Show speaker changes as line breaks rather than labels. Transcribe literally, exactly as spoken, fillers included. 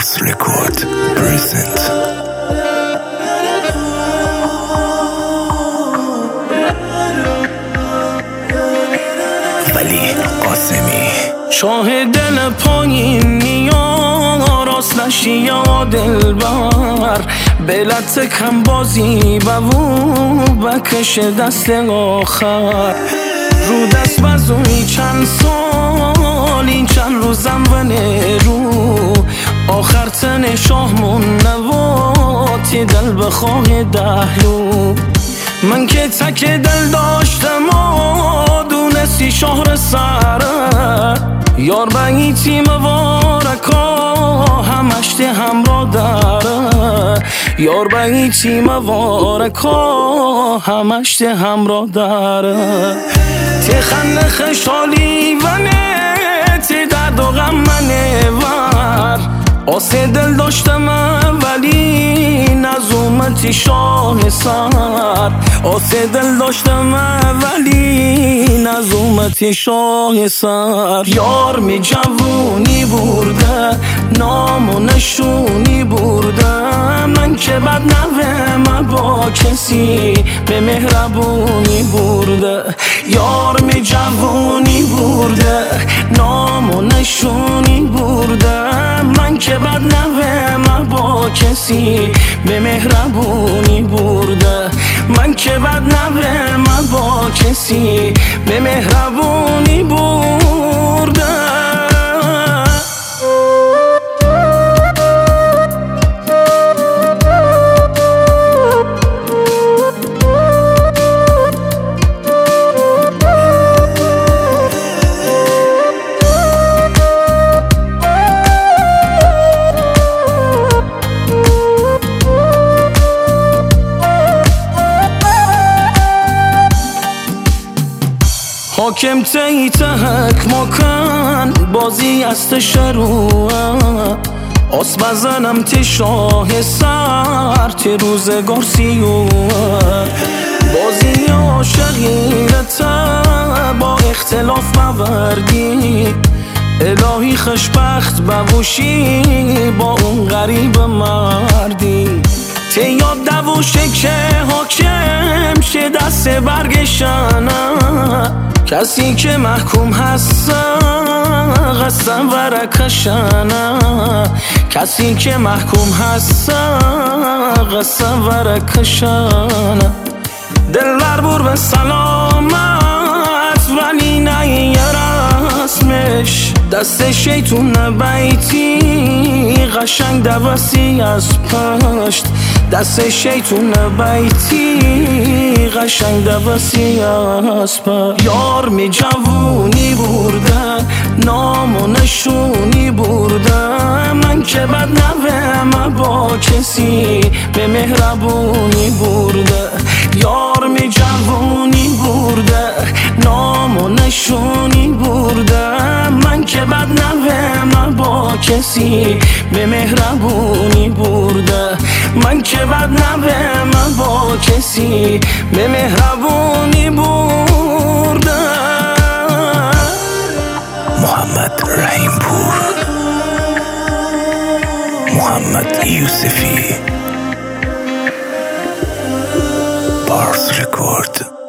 Bars Record present. ولی قاسمی
شاه دل پایینی ها راست نشی یا دلبر بلت کم بازی بوو بکش دست آخر رو دست بزوی چند سال این چند روزم و نرو آخر تن شاهمون نواتی دل بخواه دهلو من که تک دل داشتم و دونستی شهر سره یار بگیتی مبارکا همش ده همراه داره یار بگیتی مبارکا همش ده همراه داره تی خنده خشالی ونه تی درد و غم منه ور آسه دل داشتم ولی نزومتی شاه سر آسه دل داشتم ولی نزومتی شاه سر یار می جوونی برده نام و نشونی برده من که بد نوهم با کسی به مهربونی برده یار می جوونی برده نام و نشونی برده من که بد نوهم با کسی به مهربونی برده من که بد نوهم با کسی به مهربونی برده حاکم تیت حکم کن بازی است شروع آس بزنم تی شاه سر تی روزگار سیوه بازی عاشقیت با اختلاف موردی الهی خوشبخت بوشی با اون غریب مردی تی یاد دوشه که حاکم شه دست برگشنه کسی که محکوم هست قسم ورکشنه کسی که محکوم هست قسم ورکشنه دل بر به سلامت ولی نه یه رسمش دست شیطون بیتی قشنگ دوستی از پشت دست شیطون بیتی قشنگ دوستی از پشت یار می جوونی برده نام و نشونی برده من که بد نوهم با کسی به مهربونی برده یار می جوونی برده نام و نشونی برده من که بد نوهم با کسی به مهربونی برده من که بد نوهم با کسی به مهربونی برده
محمد رحیم پور محمد یوسفی Bars Record.